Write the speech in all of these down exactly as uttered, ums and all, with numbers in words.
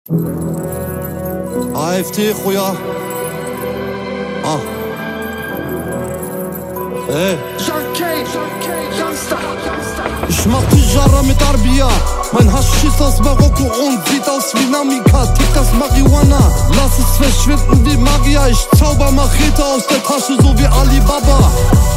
A F D خويا اه ايه Ich mach Tijara mit Arbia. Mein Hasch ist aus Marokko und sieht aus wie Namika. Tickt das Marihuana, lass es verschwinden wie Magier. Ich zauber Machete aus der Tasche, so wie Alibaba.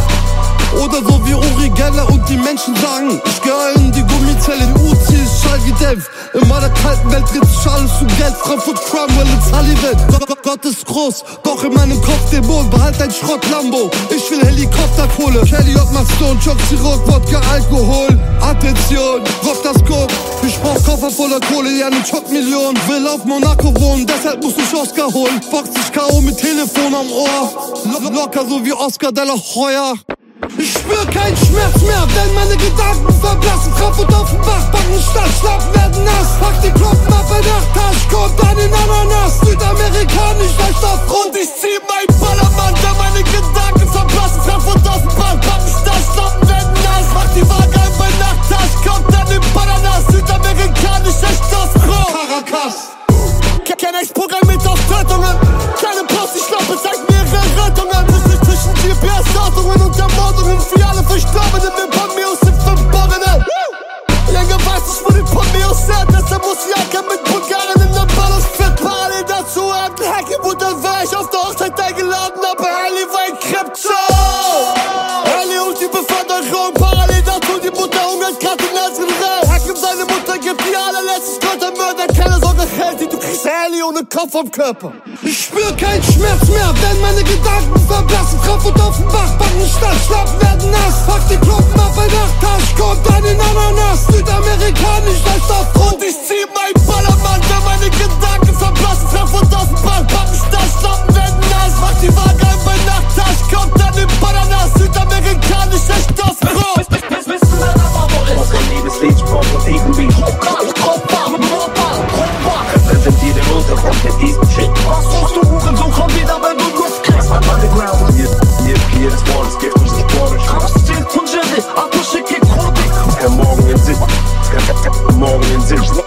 Oder so wie Uri Geller und die Menschen sagen, ich gehöre in die Gummizelle. Die U C ist schall wie Delft. In meiner kalten Welt dreht sich alles zu Geld. Frankfurt, Cromwell und Sullivan. Gott, Gott ist groß, doch in meinem Kopf Dämon. Behalt dein Schrott Lambo, ich will Helikopterkohle. Kelly Ottmar Stone, Jockey-Rock, Wodka, Alkohol. Attention, rock das Coke. Ich brauch Koffer voller Kohle, ja ne Chock-Million. Will auf Monaco wohnen, deshalb muss ich Oscar holen. Box ich K O mit Telefon am Ohr. Locker so wie Oscar de la Hoya. Ich spür keinen Schmerz mehr, wenn meine Gedanken verblassen. Frankfurt auf dem Bach, Backen statt, schlafen werden nass. Pack die Klumpen ab in Nachttasche, kommt dann in Ananas. Südamerikanisch, leicht auf Grund. Ich zieh mein Ballermann, wenn meine Gedanken verblassen. Frankfurt auf dem Bach, Backen statt, schlafen werden nass. Mach die Waage ein bei Nachttasche, kommt dann in Bananas. Südamerikanisch, echt auf Grund. Caracas. Kein Ex-Programm mit auf Tötungen. Keine Post, ich glaube, zeigt mehrere Rettungen. Zwischen G P S-Ortungen und Ermordungen. Für alle Verstorbenen, wir Pameos sind Verborgene. Länger weiß ich, wo die Pameos sind. Deshalb muss Jacke mit Bulgaren in der Ballos fit. Parallel dazu hat ein Hacke, wo dann war ich auf der Hochzeit eingeladen. Aber Ellie war ein Krypto. Ellie und die Beförderung. Parallel dazu die Mutter hungert grad in Nazareth. Hakim seine Mutter gibt die allerletztes Kontermörder. Keine Sorge, Heldi, du kriegst Ellie ohne Kopf am Körper. Ich spür keinen Schmerz mehr, wenn meine Gedanken verblassen. Frankfurt auf dem Bach, Backen statt, schlafen werden nass. Pack die Klumpen ab bei Nachttasche, kommt dann in Ananas. Südamerikanisch, leicht auf Grund. Ich zieh mein Ballermann, wenn meine Gedanken verblassen. Frankfurt auf dem Bach, Backen statt, schlafen werden nass. Mach die Waage ein bei Nachttasche, kommt dann in Bananas. Südamerikanisch, echt auf Grund. Wissen wir aber, wo ist mein Liebeslied? Sprung und irgendwie repräsentiert den Untergrund mit diesem Shit. Was suchst du, Hurensohn, komm wieder, wenn du Luft kriegst. I'm underground, hier, hier, hier, das Wort ist Gift, nicht Sport. Kraftziel von Jerry, Akku schicke Chronik. Kein Morgen in Sicht, kein Morgen in Sicht.